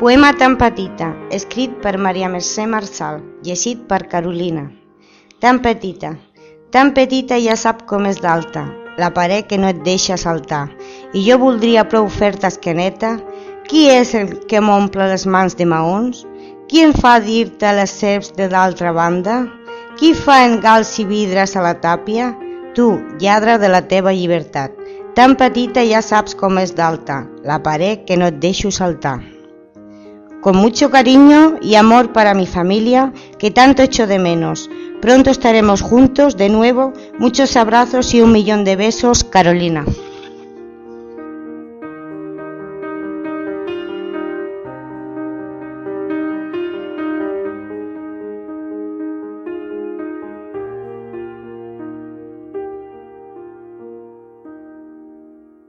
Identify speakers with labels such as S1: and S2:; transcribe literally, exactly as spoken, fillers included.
S1: Poema tan petita, escrit per Maria Mercè Marçal, llegit per Carolina. Tan petita, tan petita ja sap com és d'alta, la paret que no et deixa saltar, i jo voldria prou fer-te esqueneta. Qui és el que m'omple les mans de maons? Qui em fa dir-te les serps de l'altra banda? Qui fa engals i vidres a la tàpia? Tu, lladre de la teva llibertat, tan petita ya sabes cómo es d'alta, la pared que no et deixo saltar. Con mucho cariño y amor para mi familia, que tanto echo de menos. Pronto estaremos juntos de nuevo, muchos abrazos y un millón de besos, Carolina.